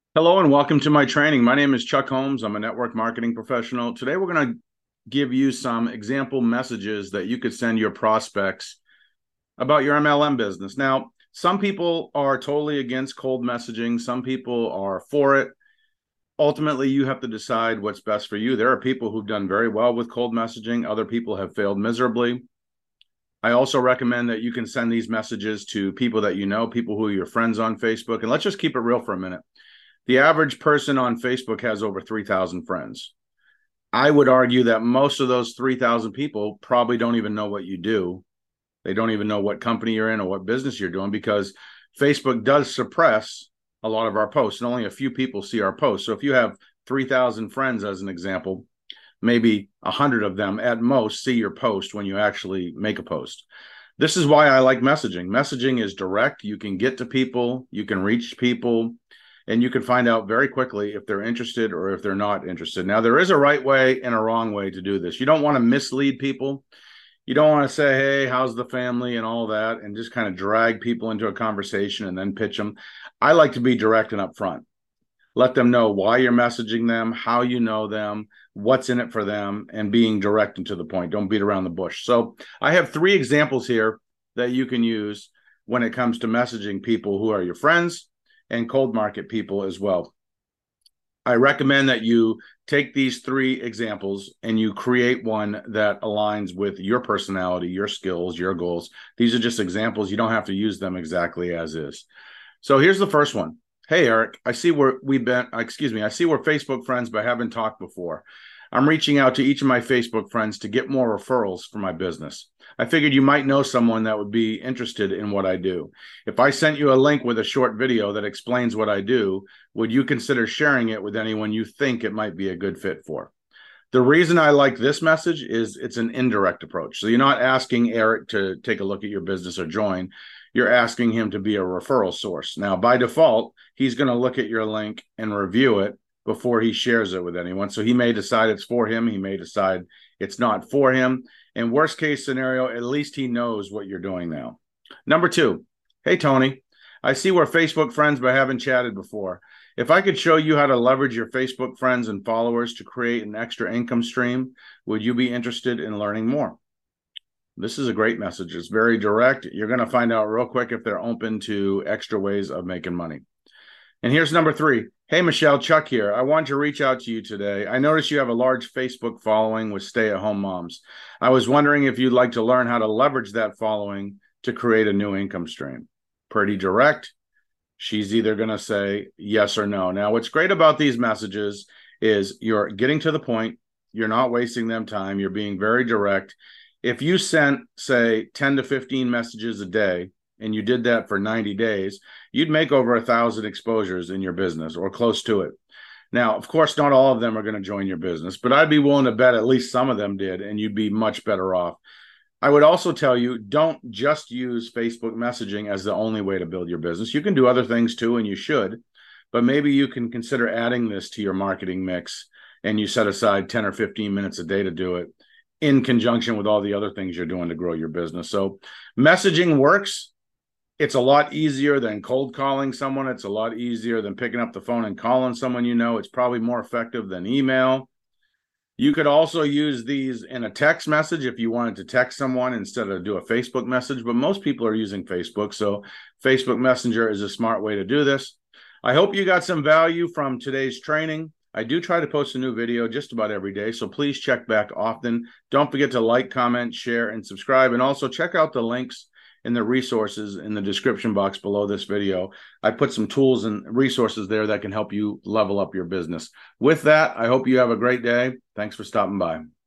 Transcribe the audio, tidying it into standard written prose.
Hello and welcome to my training. My name is Chuck Holmes. I'm a network marketing professional. Today, we're going to give you some example messages that you could send your prospects about your MLM business. Now, some people are totally against cold messaging. Some people are for it. Ultimately, you have to decide what's best for you. There are people who've done very well with cold messaging. Other people have failed miserably. I also recommend that you can send these messages to people that you know, people who are your friends on Facebook. And let's just keep it real for a minute. The average person on Facebook has over 3,000 friends. I would argue that most of those 3,000 people probably don't even know what you do. They don't even know what company you're in or what business you're doing, because Facebook does suppress a lot of our posts and only a few people see our posts. So if you have 3,000 friends, as an example, maybe 100 of them at most see your post when you actually make a post. This is why I like messaging. Messaging is direct. You can get to people, you can reach people, and you can find out very quickly if they're interested or if they're not interested. Now, there is a right way and a wrong way to do this. You don't want to mislead people. You don't want to say, hey, how's the family and all that, and just kind of drag people into a conversation and then pitch them. I like to be direct and upfront. Let them know why you're messaging them, how you know them, what's in it for them, and being direct and to the point. Don't beat around the bush. So I have 3 examples here that you can use when it comes to messaging people who are your friends and cold market people as well. I recommend that you take these 3 examples and you create one that aligns with your personality, your skills, your goals. These are just examples. You don't have to use them exactly as is. So here's the first one. Hey, Eric, I see where I see we're Facebook friends, but haven't talked before. I'm reaching out to each of my Facebook friends to get more referrals for my business. I figured you might know someone that would be interested in what I do. If I sent you a link with a short video that explains what I do, would you consider sharing it with anyone you think it might be a good fit for? The reason I like this message is it's an indirect approach. So you're not asking Eric to take a look at your business or join. You're asking him to be a referral source. Now, by default, he's going to look at your link and review it before he shares it with anyone. So he may decide it's for him. He may decide it's not for him. In worst case scenario, at least he knows what you're doing now. Number 2, hey, Tony, I see we're Facebook friends, but haven't chatted before. If I could show you how to leverage your Facebook friends and followers to create an extra income stream, would you be interested in learning more? This is a great message. It's very direct. You're going to find out real quick if they're open to extra ways of making money. And here's number 3. Hey, Michelle, Chuck here. I want to reach out to you today. I noticed you have a large Facebook following with stay-at-home moms. I was wondering if you'd like to learn how to leverage that following to create a new income stream. Pretty direct. She's either going to say yes or no. Now, what's great about these messages is you're getting to the point. You're not wasting them time. You're being very direct. If you sent, say, 10 to 15 messages a day, and you did that for 90 days, you'd make over 1,000 exposures in your business or close to it. Now, of course, not all of them are going to join your business, but I'd be willing to bet at least some of them did, and you'd be much better off. I would also tell you, don't just use Facebook messaging as the only way to build your business. You can do other things too, and you should, but maybe you can consider adding this to your marketing mix, and you set aside 10 or 15 minutes a day to do it in conjunction with all the other things you're doing to grow your business. So messaging works. It's a lot easier than cold calling someone. It's a lot easier than picking up the phone and calling someone you know. It's probably more effective than email. You could also use these in a text message if you wanted to text someone instead of do a Facebook message, but most people are using Facebook, so Facebook Messenger is a smart way to do this. I hope you got some value from today's training. I do try to post a new video just about every day, so please check back often. Don't forget to like, comment, share, and subscribe, and also check out the links and the resources in the description box below this video. I put some tools and resources there that can help you level up your business. With that, I hope you have a great day. Thanks for stopping by.